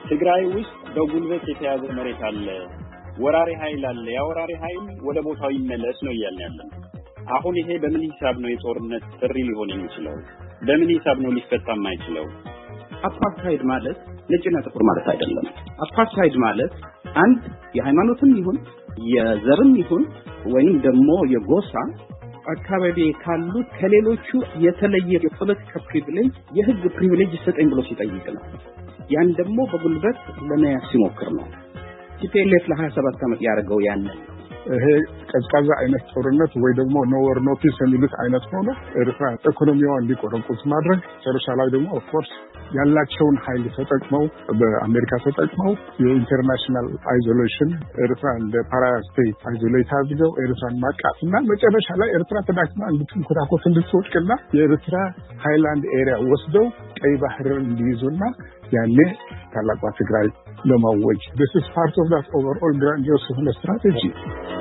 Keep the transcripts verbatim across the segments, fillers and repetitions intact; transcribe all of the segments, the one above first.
ትግራይ ውስጥ በጉልበት የተያዘ መሬት አለ፣ ወራሪ ኃይል አለ፣ ያ ወራሪ ኃይል ወደ ቦታው ይመለስ ነው እያልን ያለን። አሁን ይሄ በምን ሂሳብ ነው የጦርነት ጥሪ ሊሆን የሚችለው? በምን ሂሳብ ነው ሊፈታ የማይችለው? አፓርታይድ ማለት ነጭና ጥቁር ማለት አይደለም። አፓርታይድ ማለት አንድ የሃይማኖትም ይሁን የዘርም ይሁን ወይም ደግሞ የጎሳ አካባቢ ካሉት ከሌሎቹ የተለየ የፖለቲካ ፕሪቪሌጅ የህግ ፕሪቪሌጅ ይሰጠኝ ብሎ ሲጠይቅ ነው። ያን ደግሞ በጉልበት ለመያዝ ሲሞክር ነው። ቲፒኤልኤፍ ለሀያ ሰባት ዓመት ያደረገው ያን ይሄ ቀዝቃዛ አይነት ጦርነት ወይ ደግሞ ኖወር ኖቲስ የሚሉት አይነት ሆኖ ኤርትራ ኢኮኖሚዋን እንዲቆረቁዝ ማድረግ ጨርሻ ላይ ደግሞ ኦፍ ኮርስ ያላቸውን ኃይል ተጠቅመው በአሜሪካ ተጠቅመው የኢንተርናሽናል አይዞሌሽን ኤርትራ እንደ ፓራያ ስቴት አይዞሌት አድርገው ኤርትራን ማቃትና መጨረሻ ላይ ኤርትራ ተዳክማ እንድትንኮታኮት እንድትወድቅና የኤርትራ ሃይላንድ ኤሪያ ወስደው ቀይ ባህርን እንዲይዙና ያኔ ታላቋ ትግራይ ለማወጅ this is part of that overall grandiose strategy.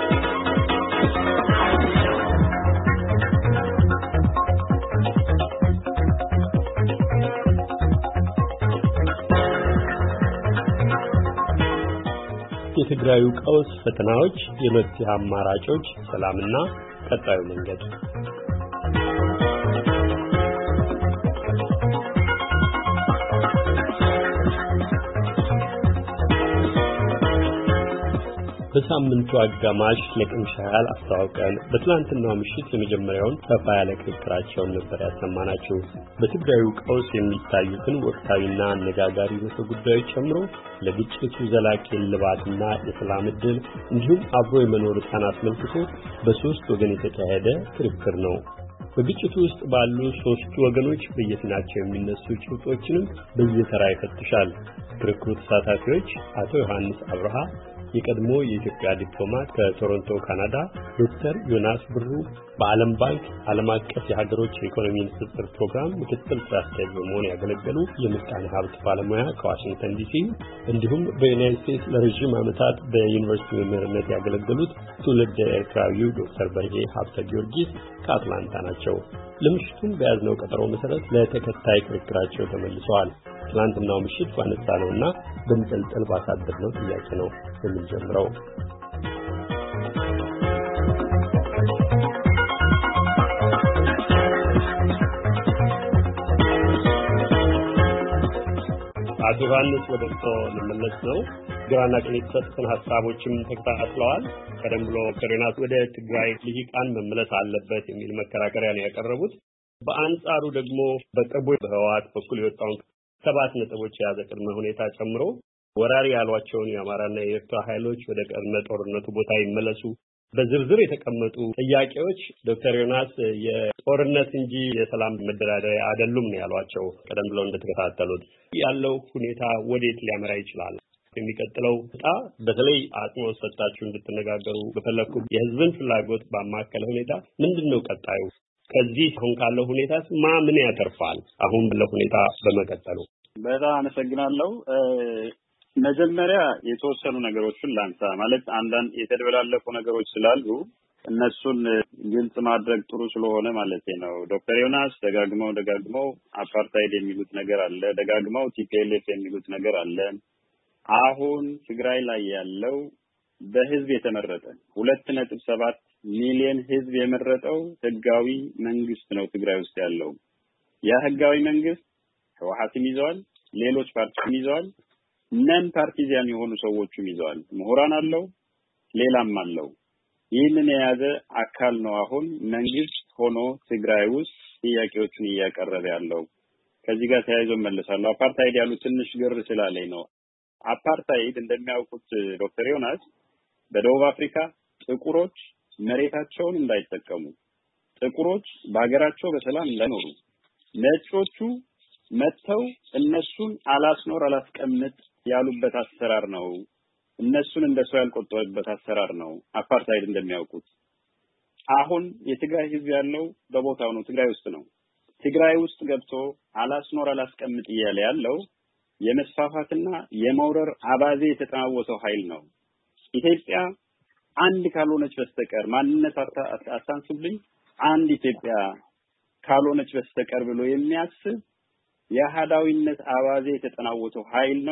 የትግራዩ ቀውስ ፈተናዎች፣ የመፍትሄ አማራጮች፣ ሰላምና ቀጣዩ መንገድ በሳምንቱ አጋማሽ ለቅምሻ ያህል አስተዋውቀን በትላንትናው ምሽት የመጀመሪያውን ሰፋ ያለ ክርክራቸውን ነበር ያሰማናችሁ። በትግራዩ ቀውስ የሚታዩትን ወቅታዊና አነጋጋሪ ርዕሰ ጉዳዮች ጨምሮ ለግጭቱ ዘላቂ እልባትና የሰላም ዕድል እንዲሁም አብሮ የመኖር ዕጣን አስመልክቶ በሶስት ወገን የተካሄደ ክርክር ነው። በግጭቱ ውስጥ ባሉ ሶስቱ ወገኖች በየፊናቸው የሚነሱ ጭብጦችንም በየተራ ይፈትሻል። ክርክሩ ተሳታፊዎች አቶ ዮሐንስ አብርሃ የቀድሞ የኢትዮጵያ ዲፕሎማት ከቶሮንቶ ካናዳ፣ ዶክተር ዮናስ ብሩ በዓለም ባንክ ዓለም አቀፍ የሀገሮች የኢኮኖሚ ንጽጽር ፕሮግራም ምክትል ስራ አስኪያጅ በመሆን ያገለገሉ የምጣኔ ሀብት ባለሙያ ከዋሽንግተን ዲሲ፣ እንዲሁም በዩናይትድ ስቴትስ ለረጅም ዓመታት በዩኒቨርሲቲ መምህርነት ያገለገሉት ትውልደ ኤርትራዊው ዶክተር በርሄ ሀብተ ጊዮርጊስ ከአትላንታ ናቸው። ለምሽቱም በያዝነው ቀጠሮ መሰረት ለተከታይ ክርክራቸው ተመልሰዋል። ትናንትናው ምሽት ባነሳነውና በንጠልጠል ባሳደርነው ጥያቄ ነው የምንጀምረው። አቶ ዮሐንስ ወደ እርሶ ልመለስ ነው። ግራና ቀኝ የተሰጡትን ሀሳቦችም ተከታትለዋል። ቀደም ብሎ ከሬናት ወደ ትግራይ ልሂቃን መመለስ አለበት የሚል መከራከሪያ ነው ያቀረቡት። በአንጻሩ ደግሞ በቅርቡ በህወሓት በኩል የወጣውን ሰባት ነጥቦች የያዘ ቅድመ ሁኔታ ጨምሮ ወራሪ ያሏቸውን የአማራና የኤርትራ ኃይሎች ወደ ቀድሞ ጦርነቱ ቦታ ይመለሱ በዝርዝር የተቀመጡ ጥያቄዎች ዶክተር ዮናስ የጦርነት እንጂ የሰላም መደራደሪያ አይደሉም ነው ያሏቸው። ቀደም ብለው እንደተከታተሉት ያለው ሁኔታ ወዴት ሊያመራ ይችላል? የሚቀጥለው ዕጣ በተለይ አጽንኦት ሰጥታችሁ እንድትነጋገሩ በፈለኩ የህዝብን ፍላጎት ባማከለ ሁኔታ ምንድነው ቀጣዩ? ከዚህ አሁን ካለው ሁኔታስ ማ ምን ያተርፋል? አሁን ባለው ሁኔታ በመቀጠሉ በጣም አመሰግናለሁ። መጀመሪያ የተወሰኑ ነገሮችን ላንሳ። ማለት አንዳንድ የተደበላለቁ ነገሮች ስላሉ እነሱን ግልጽ ማድረግ ጥሩ ስለሆነ ማለት ነው። ዶክተር ዮናስ ደጋግመው ደጋግመው አፓርታይድ የሚሉት ነገር አለ፣ ደጋግመው ቲፒኤልኤፍ የሚሉት ነገር አለ። አሁን ትግራይ ላይ ያለው በህዝብ የተመረጠ ሁለት ነጥብ ሰባት ሚሊዮን ህዝብ የመረጠው ህጋዊ መንግስት ነው ትግራይ ውስጥ ያለው። ያ ህጋዊ መንግስት ህወሓትም ይዘዋል፣ ሌሎች ፓርቲዎችም ይዘዋል፣ ነን ፓርቲዛን የሆኑ ሰዎችም ይዘዋል። ምሁራን አለው፣ ሌላም አለው። ይህንን የያዘ አካል ነው አሁን መንግስት ሆኖ ትግራይ ውስጥ ጥያቄዎችን እያቀረበ ያለው። ከዚህ ጋር ተያይዞ መለሳለሁ። አፓርታይድ ያሉት ትንሽ ግር ስላለኝ ነው። አፓርታይድ እንደሚያውቁት ዶክተር ዮናስ በደቡብ አፍሪካ ጥቁሮች መሬታቸውን እንዳይጠቀሙ፣ ጥቁሮች በአገራቸው በሰላም እንዳይኖሩ፣ ነጮቹ መተው እነሱን አላስኖር አላስቀምጥ ያሉበት አሰራር ነው። እነሱን እንደሰው ያልቆጠሩበት አሰራር ነው አፓርታይድ እንደሚያውቁት። አሁን የትግራይ ህዝብ ያለው በቦታው ነው፣ ትግራይ ውስጥ ነው። ትግራይ ውስጥ ገብቶ አላስኖር አላስቀምጥ እያለ ያለው የመስፋፋትና የመውረር አባዜ የተጠናወተው ኃይል ነው። ኢትዮጵያ አንድ ካልሆነች በስተቀር ማንነት አታንስብልኝ አንድ ኢትዮጵያ ካልሆነች በስተቀር ብሎ የሚያስብ የሃዳዊነት አባዜ የተጠናወተው ኃይል ነው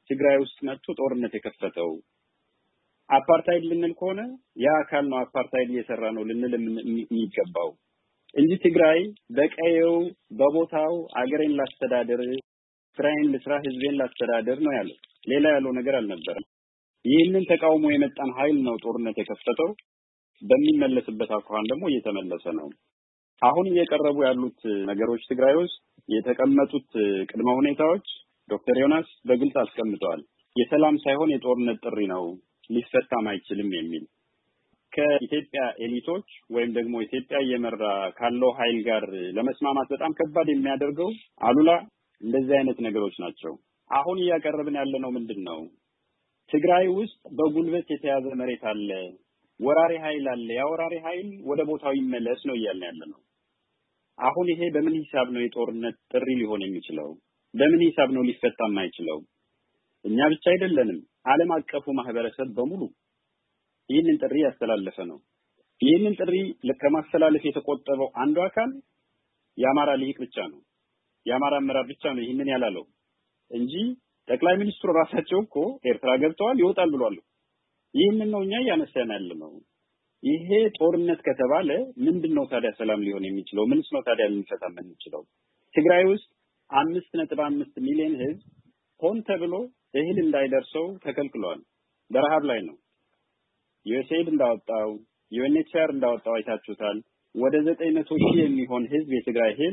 ትግራይ ውስጥ መጥቶ ጦርነት የከፈተው? አፓርታይድ ልንል ከሆነ ያ አካል ነው አፓርታይድ እየሰራ ነው ልንል የሚገባው እንጂ ትግራይ በቀየው በቦታው አገሬን ላስተዳደር ስራዬን ለስራ ህዝቤን ላስተዳደር ነው ያለው። ሌላ ያለው ነገር አልነበረም። ይህንን ተቃውሞ የመጣን ኃይል ነው ጦርነት የከፈተው። በሚመለስበት አኳኋን ደግሞ እየተመለሰ ነው። አሁን እየቀረቡ ያሉት ነገሮች ትግራይ ውስጥ የተቀመጡት ቅድመ ሁኔታዎች ዶክተር ዮናስ በግልጽ አስቀምጠዋል። የሰላም ሳይሆን የጦርነት ጥሪ ነው፣ ሊፈታም አይችልም የሚል ከኢትዮጵያ ኤሊቶች ወይም ደግሞ ኢትዮጵያ እየመራ ካለው ኃይል ጋር ለመስማማት በጣም ከባድ የሚያደርገው አሉላ እንደዚህ አይነት ነገሮች ናቸው። አሁን እያቀረብን ያለነው ምንድነው? ትግራይ ውስጥ በጉልበት የተያዘ መሬት አለ፣ ወራሪ ኃይል አለ። ያ ወራሪ ኃይል ወደ ቦታው ይመለስ ነው እያልን ያለነው። አሁን ይሄ በምን ሂሳብ ነው የጦርነት ጥሪ ሊሆን የሚችለው? በምን ሂሳብ ነው ሊፈታ የማይችለው? እኛ ብቻ አይደለንም፣ ዓለም አቀፉ ማህበረሰብ በሙሉ ይህንን ጥሪ ያስተላለፈ ነው። ይህንን ጥሪ ከማስተላለፍ የተቆጠበው አንዱ አካል የአማራ ሊቅ ብቻ ነው። የአማራ አመራር ብቻ ነው ይህንን ያላለው እንጂ ጠቅላይ ሚኒስትሩ ራሳቸው እኮ ኤርትራ ገብተዋል ይወጣል ብለዋል። ይህንን ነው እኛ ያነሳን ያለነው። ይሄ ጦርነት ከተባለ ምንድነው ታዲያ ሰላም ሊሆን የሚችለው? ምንስ ነው ታዲያ ልንፈታ የምንችለው? ትግራይ ውስጥ አምስት ነጥብ አምስት ሚሊዮን ህዝብ ሆን ተብሎ እህል እንዳይደርሰው ተከልክሏል። በረሃብ ላይ ነው። ዩኤስኤድ እንዳወጣው ዩኤንኤችሲአር እንዳወጣው አይታችሁታል። ወደ ዘጠኝ መቶ ሺህ የሚሆን ህዝብ የትግራይ ህዝብ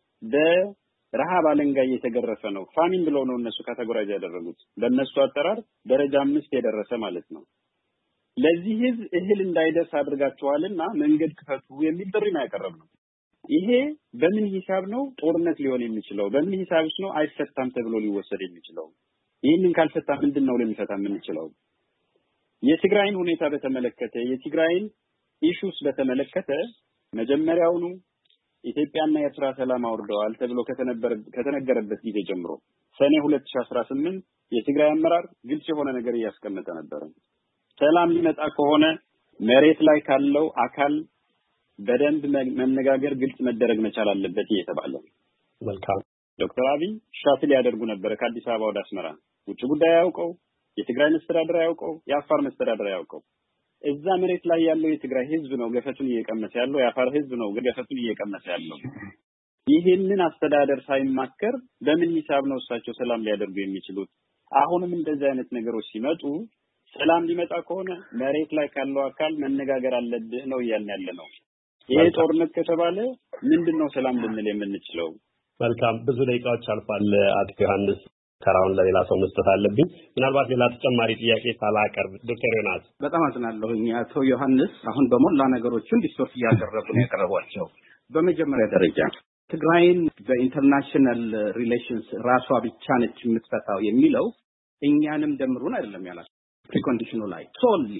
በረሃብ አለንጋ እየተገረፈ ነው። ፋሚን ብለው ነው እነሱ ካቴጎራይዝ ያደረጉት። በእነሱ አጠራር ደረጃ አምስት የደረሰ ማለት ነው። ለዚህ ህዝብ እህል እንዳይደርስ አድርጋቸዋልና መንገድ ክፈቱ የሚል ጥሪ ነው ያቀረብነው። ይሄ በምን ሂሳብ ነው ጦርነት ሊሆን የሚችለው? በምን ሂሳብስ ነው አይፈታም ተብሎ ሊወሰድ የሚችለው? ይህንን ካልፈታ ምንድነው ልንፈታ የምንችለው? የትግራይን ሁኔታ በተመለከተ የትግራይን ኢሹስ በተመለከተ መጀመሪያውኑ ኢትዮጵያና ኤርትራ ሰላም አውርደዋል ተብሎ ከተነገረበት ጊዜ ጀምሮ ሰኔ ሁለት ሺህ አስራ ስምንት የትግራይ አመራር ግልጽ የሆነ ነገር እያስቀመጠ ነበር። ሰላም ሊመጣ ከሆነ መሬት ላይ ካለው አካል በደንብ መነጋገር ግልጽ መደረግ መቻል አለበት እየተባለ ነው። መልካም ዶክተር አብይ ሻትል ያደርጉ ነበር ከአዲስ አበባ ወደ አስመራ። ውጭ ጉዳይ ያውቀው፣ የትግራይ መስተዳድር ያውቀው፣ የአፋር መስተዳድር ያውቀው። እዛ መሬት ላይ ያለው የትግራይ ህዝብ ነው ገፈቱን እየቀመሰ ያለው፣ የአፋር ህዝብ ነው ገፈቱን እየቀመሰ ያለው። ይሄንን አስተዳደር ሳይማከር በምን ሂሳብ ነው እሳቸው ሰላም ሊያደርጉ የሚችሉት? አሁንም እንደዚህ አይነት ነገሮች ሲመጡ ሰላም ሊመጣ ከሆነ መሬት ላይ ካለው አካል መነጋገር አለብህ ነው እያልን ያለነው። ይሄ ጦርነት ከተባለ ምንድነው ሰላም ልንል የምንችለው? መልካም ብዙ ደቂቃዎች አልፏል። አቶ ዮሐንስ ተራውን ለሌላ ሰው መስጠት አለብኝ። ምናልባት ሌላ ተጨማሪ ጥያቄ ሳላቀርብ ዶክተር ዮናስ በጣም አዝናለሁኝ። አቶ ዮሐንስ አሁን በሞላ ነገሮችን ዲስቶርት እያደረጉ ነው ያቀረቧቸው። በመጀመሪያ ደረጃ ትግራይን በኢንተርናሽናል ሪሌሽንስ ራሷ ብቻ ነች የምትፈታው የሚለው እኛንም ደምሩን አይደለም ያላቸው። ፕሪኮንዲሽኑ ላይ ሶሊ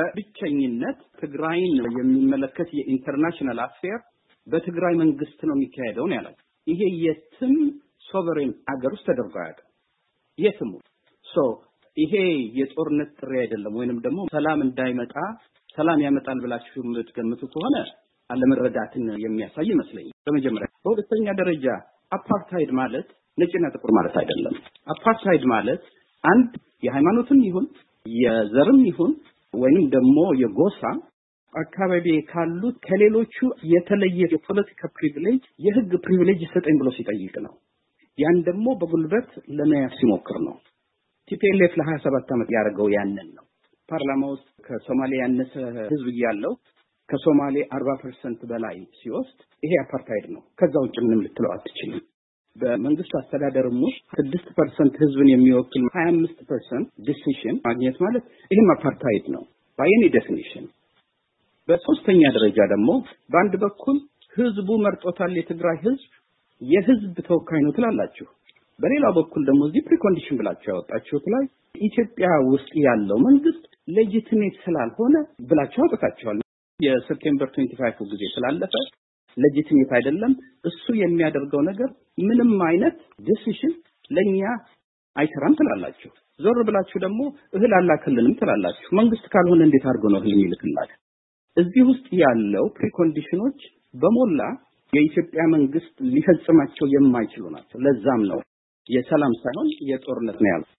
በብቸኝነት ትግራይን የሚመለከት የኢንተርናሽናል አፌር በትግራይ መንግስት ነው የሚካሄደው ነው ያላቸው። ይሄ የትም ሶቨሬን ሀገር ውስጥ ተደርጎ አያውቅም። የትም ሶ ይሄ የጦርነት ጥሪ አይደለም። ወይንም ደግሞ ሰላም እንዳይመጣ ሰላም ያመጣል ብላችሁ የምትገምቱ ከሆነ አለመረዳትን የሚያሳይ ይመስለኛል። በመጀመሪያ በሁለተኛ ደረጃ አፓርታይድ ማለት ነጭና ጥቁር ማለት አይደለም። አፓርታይድ ማለት አንድ የሃይማኖትም ይሁን የዘርም ይሁን ወይንም ደግሞ የጎሳ አካባቢ ካሉት ከሌሎቹ የተለየ የፖለቲካ ፕሪቪሌጅ የህግ ፕሪቪሌጅ ይሰጠኝ ብሎ ሲጠይቅ ነው። ያን ደግሞ በጉልበት ለመያዝ ሲሞክር ነው። ቲፒኤልኤፍ ለሀያ ሰባት ዓመት ያደረገው ያንን ነው። ፓርላማ ውስጥ ከሶማሌ ያነሰ ህዝብ ያለው ከሶማሌ አርባ ፐርሰንት በላይ ሲወስድ ይሄ አፓርታይድ ነው። ከዛ ውጭ ምንም ልትለው አትችልም። በመንግስት አስተዳደርም ውስጥ ስድስት ፐርሰንት ህዝብን የሚወክል ሀያ አምስት ፐርሰንት ዲሲሽን ማግኘት ማለት ይሄም አፓርታይድ ነው by any definition። በሶስተኛ ደረጃ ደግሞ በአንድ በኩል ህዝቡ መርጦታል፣ የትግራይ ህዝብ የህዝብ ተወካይ ነው ትላላችሁ። በሌላ በኩል ደግሞ እዚህ ፕሪኮንዲሽን ብላችሁ ያወጣችሁት ላይ ኢትዮጵያ ውስጥ ያለው መንግስት ሌጂቲሜት ስላልሆነ ብላችሁ አውጥታችኋል። የሴፕቴምበር ሃያ አምስት ጊዜ ስላለፈ ሌጂቲሜት አይደለም እሱ የሚያደርገው ነገር ምንም አይነት ዲሲሽን ለኛ አይሰራም ትላላችሁ። ዞር ብላችሁ ደግሞ እህል አላከልንም ትላላችሁ። መንግስት ካልሆነ እንዴት አድርጎ ነው እህል የሚልክላል? እዚህ ውስጥ ያለው ፕሪኮንዲሽኖች በሞላ የኢትዮጵያ መንግስት ሊፈጽማቸው የማይችሉ ናቸው። ለዛም ነው የሰላም ሳይሆን የጦርነት ነው ያለው።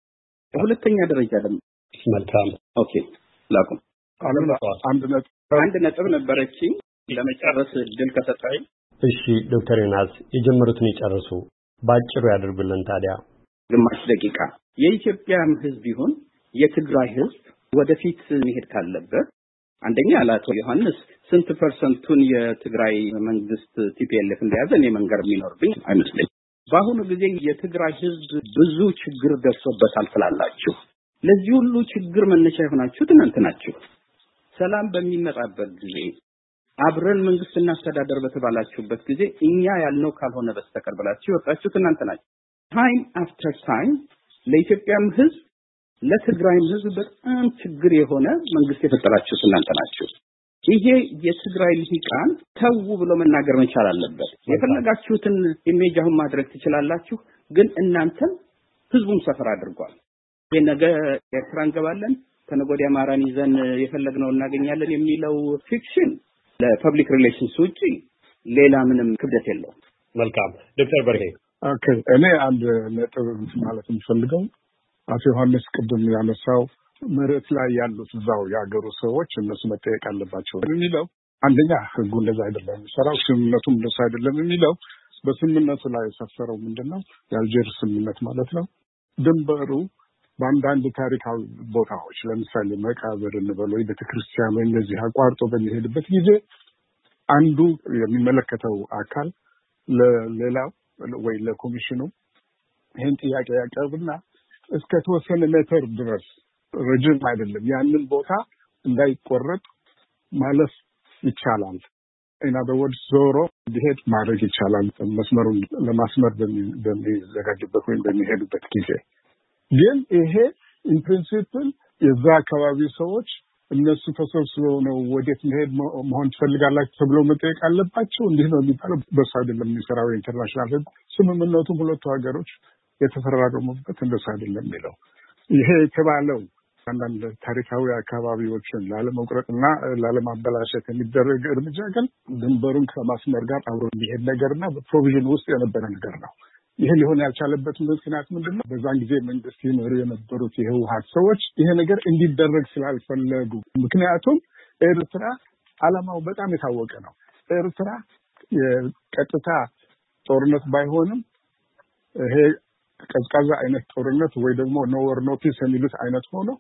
ሁለተኛ ደረጃ ደግሞ መልካም ኦኬ ላቁም አንድ ነጥብ አንድ ነጥብ ነበረችኝ ለመጨረስ እድል ከሰጣኝ እሺ ዶክተር ዮናስ የጀመሩትን ይጨርሱ ባጭሩ ያድርጉልን ታዲያ ግማሽ ደቂቃ የኢትዮጵያም ህዝብ ይሁን የትግራይ ህዝብ ወደፊት መሄድ ካለበት አንደኛ አቶ ዮሐንስ ስንት ፐርሰንቱን የትግራይ መንግስት ቲፒኤልኤፍ እንደያዘ እኔ መንገር የሚኖርብኝ አይመስለኝም በአሁኑ ጊዜ የትግራይ ህዝብ ብዙ ችግር ደርሶበታል ስላላችሁ ለዚህ ሁሉ ችግር መነሻ የሆናችሁት እናንተ ናችሁ ሰላም በሚመጣበት ጊዜ አብረን መንግስት እናስተዳደር በተባላችሁበት ጊዜ እኛ ያልነው ካልሆነ በስተቀር ብላችሁ ወጣችሁት እናንተ ናችሁ ታይም አፍተር ታይም ለኢትዮጵያም ህዝብ ለትግራይም ህዝብ በጣም ችግር የሆነ መንግስት የፈጠራችሁት እናንተ ናችሁ ይሄ የትግራይ ልሂቃን ተው ብሎ መናገር መቻል አለበት የፈለጋችሁትን ኢሜጅ አሁን ማድረግ ትችላላችሁ ግን እናንተም ህዝቡን ሰፈር አድርጓል የነገ ኤርትራ እንገባለን ተነጎዲያ ማራን ይዘን የፈለግነው እናገኛለን የሚለው ፊክሽን ለፐብሊክ ሪሌሽንስ ውጪ ሌላ ምንም ክብደት የለውም መልካም ዶክተር በርሄ ኦኬ እኔ አንድ ነጥብ ማለት የምፈልገው አቶ ዮሐንስ ቅድም ያነሳው መሬት ላይ ያሉት እዛው ያገሩ ሰዎች እነሱ መጠየቅ አለባቸው የሚለው አንደኛ ህጉ እንደዛ አይደለም ሰራው ስምምነቱም እንደዛ አይደለም የሚለው በስምምነቱ ላይ የሰፈረው ምንድነው የአልጀር ስምምነት ማለት ነው ድንበሩ በአንዳንድ ታሪካዊ ቦታዎች ለምሳሌ መቃብር እንበል ወይ ቤተክርስቲያን ወይ እንደዚህ አቋርጦ በሚሄድበት ጊዜ አንዱ የሚመለከተው አካል ለሌላው ወይ ለኮሚሽኑ ይሄን ጥያቄ ያቀርብና እስከ ተወሰነ ሜትር ድረስ ረጅም አይደለም ያንን ቦታ እንዳይቆረጥ ማለፍ ይቻላል እና በወድ ዞሮ ቢሄድ ማድረግ ይቻላል መስመሩን ለማስመር በሚዘጋጅበት ወይም በሚሄዱበት ጊዜ ግን ይሄ ኢን ፕሪንሲፕል የዛ አካባቢ ሰዎች እነሱ ተሰብስበው ነው ወዴት መሄድ መሆን ትፈልጋላችሁ ተብለው መጠየቅ አለባቸው እንዲህ ነው የሚባለው በሱ አይደለም የሚሰራው ኢንተርናሽናል ህግ ስምምነቱም ሁለቱ ሀገሮች የተፈራረሙበት እንደሱ አይደለም የሚለው ይሄ የተባለው አንዳንድ ታሪካዊ አካባቢዎችን ላለመቁረጥና ላለማበላሸት የሚደረግ እርምጃ ግን ድንበሩን ከማስመር ጋር አብሮ የሚሄድ ነገርና በፕሮቪዥን ውስጥ የነበረ ነገር ነው ይሄ ሊሆን ያልቻለበት ምክንያት ምንድነው በዛን ጊዜ መንግስት ይመሩ የነበሩት የህወሓት ሰዎች ይሄ ነገር እንዲደረግ ስላልፈለጉ ምክንያቱም ኤርትራ ዓላማው በጣም የታወቀ ነው ኤርትራ የቀጥታ ጦርነት ባይሆንም ይሄ ቀዝቃዛ አይነት ጦርነት ወይ ደግሞ ኖ ወር ኖ ፒስ የሚሉት አይነት ሆኖ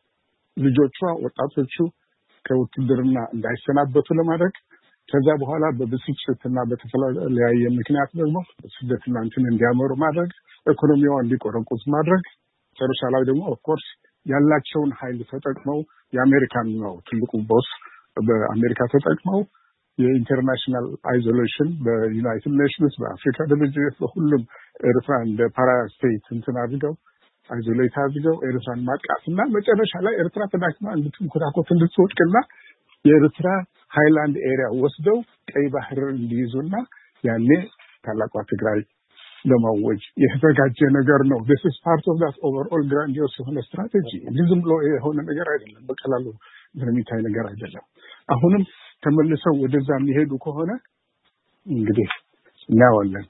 ልጆቿ ወጣቶቹ ከውትድርና እንዳይሰናበቱ ለማድረግ ከዛ በኋላ በብስጭትና በተለያየ ምክንያት ደግሞ ስደትና እንትን እንዲያመሩ ማድረግ ኢኮኖሚው እንዲቆረቁስ ማድረግ ጨርሻ ላይ ደግሞ ኦፍ ኮርስ ያላቸውን ኃይል ተጠቅመው የአሜሪካን ነው ትልቁ ቦስ በአሜሪካ ተጠቅመው የኢንተርናሽናል አይዞሌሽን በዩናይትድ ኔሽንስ በአፍሪካ ድርጅት በሁሉም ኤርትራ እንደ ፓራያ ስቴት እንትን አድርገው አይዞሌት አድርገው ኤርትራን ማጥቃትና መጨረሻ ላይ ኤርትራ ተዳክማ እንድትንኮራኮት እንድትወድቅና የኤርትራ ሃይላንድ ኤሪያ ወስደው ቀይ ባህር እንዲይዙና ያኔ ታላቋ ትግራይ ለማወጅ የተዘጋጀ ነገር ነው this is part of that overall grandiose strategy ዝም ብሎ የሆነ ነገር አይደለም በቀላሉ የሚታይ ነገር አይደለም አሁንም ተመልሰው ወደዛ የሚሄዱ ከሆነ እንግዲህ እናያለን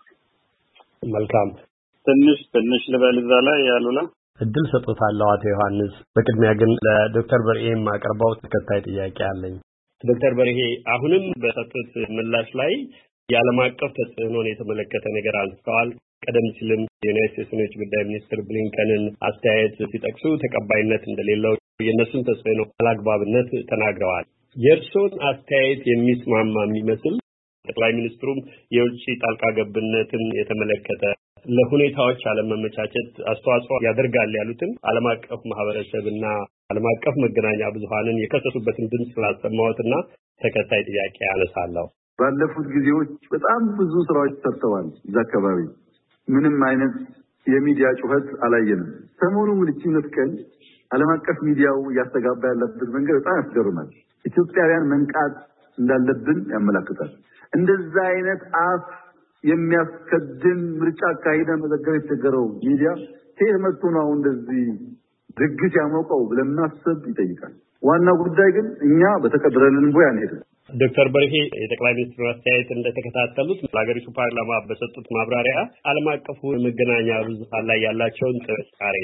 መልካም ትንሽ ትንሽ ልበልዛ ላይ ያሉላ እድል ሰጥቶታል አቶ ዮሐንስ በቅድሚያ ግን ለዶክተር በርኤም አቀርባው ተከታይ ጥያቄ አለኝ ዶክተር በርሄ አሁንም በሰጡት ምላሽ ላይ የዓለም አቀፍ ተጽዕኖን የተመለከተ ነገር አንስተዋል ቀደም ሲልም የዩናይትድ ስቴትስ ጉዳይ ሚኒስትር ብሊንከንን አስተያየት ሲጠቅሱ ተቀባይነት እንደሌለው የነሱን ተጽዕኖ አላግባብነት ተናግረዋል የእርሶን አስተያየት የሚስማማ የሚመስል ጠቅላይ ሚኒስትሩም የውጭ ጣልቃ ገብነትን የተመለከተ ለሁኔታዎች አለመመቻቸት አስተዋጽኦ ያደርጋል ያሉትን ዓለም አቀፍ ማህበረሰብና ዓለም አቀፍ መገናኛ ብዙሃንን የከሰሱበትን ድምጽ ስላሰማሁትና ተከታይ ጥያቄ አነሳለሁ ባለፉት ጊዜዎች በጣም ብዙ ስራዎች ተሰርተዋል እዛ አካባቢ ምንም አይነት የሚዲያ ጩኸት አላየንም ሰሞኑን ልጅነት ቀን ዓለም አቀፍ ሚዲያው ያስተጋባ ያለበት መንገድ በጣም ያስገርማል ኢትዮጵያውያን መንቃት እንዳለብን ያመለክታል እንደዛ አይነት አፍ የሚያስከድም ምርጫ ካይዳ መዘገብ የተገረው ሚዲያ ከመጥቶ ነው እንደዚህ ድግስ ያሞቀው ብለን ማሰብ ይጠይቃል ዋና ጉዳይ ግን እኛ በተቀደረልን ቦይ አንሄድም ዶክተር በርሄ የጠቅላይ ሚኒስትሩ አስተያየት እንደተከታተሉት ለሀገሪቱ ፓርላማ በሰጡት ማብራሪያ ዓለም አቀፉ መገናኛ ብዙሃን ላይ ያላቸውን ጥርጣሬ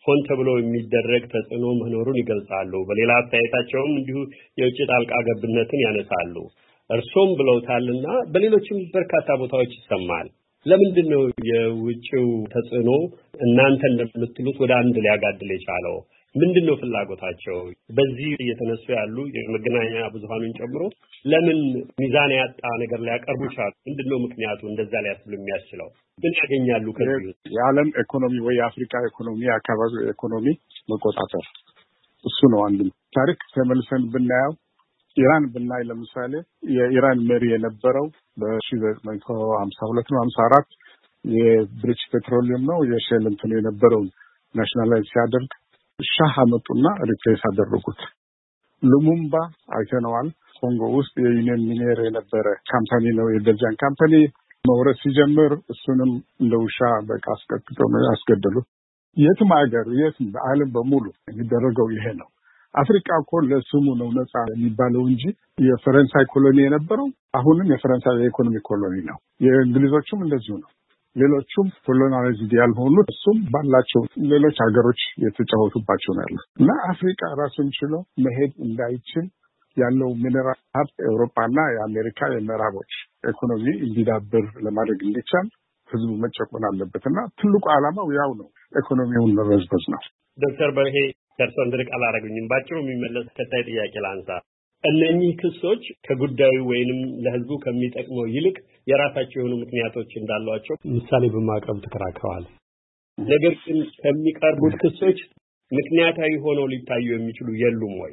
ሆን ተብሎ የሚደረግ ተጽዕኖ መኖሩን ይገልጻሉ። በሌላ አስተያየታቸውም እንዲሁ የውጭ ጣልቃ ገብነትን ያነሳሉ። እርሶም ብለውታልና በሌሎችም በርካታ ቦታዎች ይሰማል። ለምንድን ነው የውጭው ተጽዕኖ እናንተ እንደምትሉት ወደ አንድ ሊያጋድል የቻለው? ምንድን ነው ፍላጎታቸው? በዚህ እየተነሱ ያሉ የመገናኛ ብዙሃኑን ጨምሮ ለምን ሚዛን ያጣ ነገር ሊያቀርቡ ቻሉ? ምንድን ነው ምክንያቱ እንደዛ ሊያስብሉ የሚያስችለው? ምን ያገኛሉ ከዚህ? የዓለም ኢኮኖሚ ወይ የአፍሪካ ኢኮኖሚ፣ የአካባቢው ኢኮኖሚ መቆጣጠር እሱ ነው አንዱ። ታሪክ ተመልሰን ብናየው ኢራን ብናይ ለምሳሌ የኢራን መሪ የነበረው በሺህ ዘጠኝ መቶ ሀምሳ ሁለት ነው ሀምሳ አራት የብሪቲሽ ፔትሮሊየም ነው የሼል እንትን የነበረውን ናሽናላይዝ ሲያደርግ ሻህ አመጡና ሪፕሌስ አደረጉት። ሉሙምባ አይተነዋል። ኮንጎ ውስጥ የዩኒየን ሚኔር የነበረ ካምፓኒ ነው የቤልጂያን ካምፓኒ መውረስ ሲጀምር እሱንም እንደ ውሻ በቃ አስቀጥተው ነው ያስገደሉት። የትም ሀገር የትም በዓለም በሙሉ የሚደረገው ይሄ ነው። አፍሪካ እኮ ለስሙ ነው ነፃ የሚባለው እንጂ የፈረንሳይ ኮሎኒ የነበረው አሁንም የፈረንሳይ የኢኮኖሚ ኮሎኒ ነው። የእንግሊዞቹም እንደዚሁ ነው። ሌሎቹም ኮሎናይዝድ ያልሆኑት እሱም ባላቸው ሌሎች ሀገሮች የተጫወቱባቸው ነው ያሉት እና አፍሪካ ራሱን ችሎ መሄድ እንዳይችል ያለው ሚነራል ሀብት አውሮፓና የአሜሪካ የምዕራቦች ኢኮኖሚ እንዲዳብር ለማድረግ እንዲቻል ህዝቡ መጨቆን አለበት እና ትልቁ ዓላማው ያው ነው፣ ኢኮኖሚውን መበዝበዝ ነው። ዶክተር በርሄ ከርሶ እንድርቅ አላረጉኝም። ባጭሩ የሚመለስ ተከታይ ጥያቄ ላንሳ። እነኚህ ክሶች ከጉዳዩ ወይንም ለህዝቡ ከሚጠቅመው ይልቅ የራሳቸው የሆኑ ምክንያቶች እንዳሏቸው ምሳሌ በማቅረብ ተከራክረዋል። ነገር ግን ከሚቀርቡት ክሶች ምክንያታዊ ሆነው ሊታዩ የሚችሉ የሉም ወይ?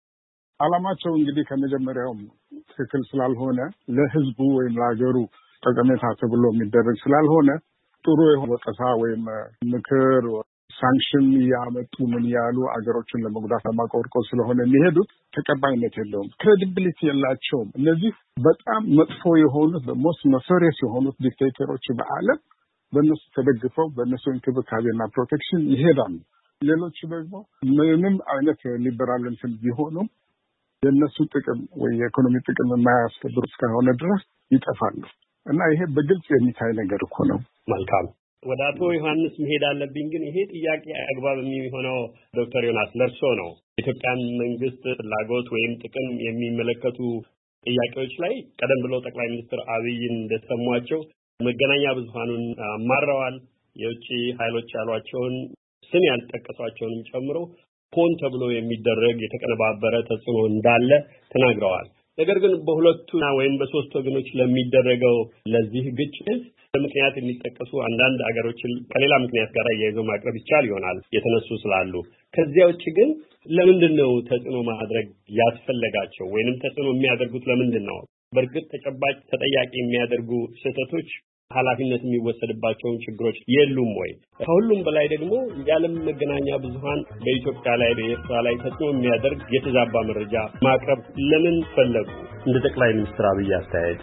ዓላማቸው እንግዲህ ከመጀመሪያውም ትክክል ስላልሆነ ለህዝቡ ወይም ለሀገሩ ጠቀሜታ ተብሎ የሚደረግ ስላልሆነ ጥሩ የሆነ ወቀሳ ወይም ምክር ሳንክሽን ያመጡ ምን ያሉ አገሮችን ለመጉዳት ለማቆርቆር ስለሆነ የሚሄዱት ተቀባይነት የለውም፣ ክሬዲቢሊቲ የላቸውም። እነዚህ በጣም መጥፎ የሆኑት በሞስት ነፈሪየስ የሆኑት ዲክቴተሮች በዓለም በእነሱ ተደግፈው በእነሱ እንክብካቤና ፕሮቴክሽን ይሄዳሉ። ሌሎቹ ደግሞ ምንም አይነት ሊበራል እንትን ቢሆኑም የእነሱ ጥቅም ወይ የኢኮኖሚ ጥቅም የማያስከብሩ እስከሆነ ድረስ ይጠፋሉ እና ይሄ በግልጽ የሚታይ ነገር እኮ ነው። መልካም ወደ አቶ ዮሐንስ መሄድ አለብኝ። ግን ይሄ ጥያቄ አግባብ የሚሆነው ዶክተር ዮናስ ለርሶ ነው። የኢትዮጵያን መንግስት ፍላጎት ወይም ጥቅም የሚመለከቱ ጥያቄዎች ላይ ቀደም ብለው ጠቅላይ ሚኒስትር አብይን እንደሰሟቸው መገናኛ ብዙሃኑን አማረዋል። የውጭ ኃይሎች ያሏቸውን ስም ያልጠቀሷቸውንም ጨምሮ ሆን ተብሎ የሚደረግ የተቀነባበረ ተጽዕኖ እንዳለ ተናግረዋል። ነገር ግን በሁለቱና ወይም በሶስት ወገኖች ለሚደረገው ለዚህ ግጭት ምክንያት የሚጠቀሱ አንዳንድ አገሮችን ከሌላ ምክንያት ጋር እያይዘው ማቅረብ ይቻል ይሆናል የተነሱ ስላሉ። ከዚያ ውጭ ግን ለምንድን ነው ተጽዕኖ ማድረግ ያስፈለጋቸው ወይንም ተጽዕኖ የሚያደርጉት ለምንድን ነው? በእርግጥ ተጨባጭ ተጠያቂ የሚያደርጉ ስህተቶች ኃላፊነት የሚወሰድባቸውን ችግሮች የሉም ወይ? ከሁሉም በላይ ደግሞ የዓለም መገናኛ ብዙሃን በኢትዮጵያ ላይ በኤርትራ ላይ ተጽዕኖ የሚያደርግ የተዛባ መረጃ ማቅረብ ለምን ፈለጉ? እንደ ጠቅላይ ሚኒስትር አብይ አስተያየት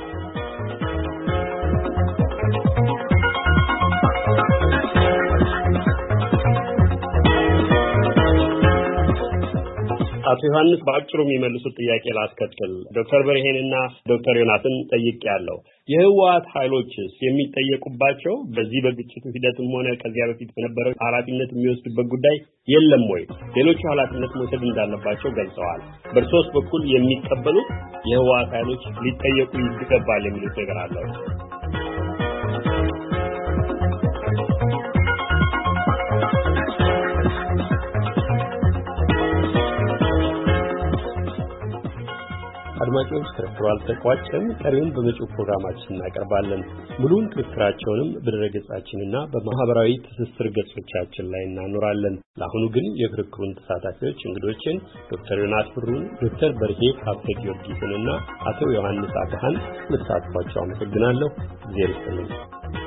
አቶ ዮሐንስ በአጭሩ የሚመልሱት ጥያቄ ላስከትል። ዶክተር በርሄንና ዶክተር ዮናስን ጠይቄያለሁ። የህወሓት ኃይሎችስ የሚጠየቁባቸው በዚህ በግጭቱ ሂደትም ሆነ ከዚያ በፊት በነበረው ኃላፊነት የሚወስዱበት ጉዳይ የለም ወይ? ሌሎቹ ኃላፊነት መውሰድ እንዳለባቸው ገልጸዋል። በእርሶስ በኩል የሚቀበሉት የህወሓት ኃይሎች ሊጠየቁ ይገባል የሚሉት ነገር አለ? አድማጮች ክርክሩ አልተቋጨም። ቀሪውን በመጪው ፕሮግራማችን እናቀርባለን። ሙሉውን ክርክራቸውንም በድረገጻችንና በማህበራዊ ትስስር ገጾቻችን ላይ እናኖራለን። ለአሁኑ ግን የክርክሩን ተሳታፊዎች እንግዶችን ዶክተር ዮናስ ብሩን፣ ዶክተር በርሄ ሀብተ ጊዮርጊስንና አቶ ዮሐንስ አብርሃን ለተሳትፏቸው አመሰግናለሁ። እግዚአብሔር ይስጥልኝ።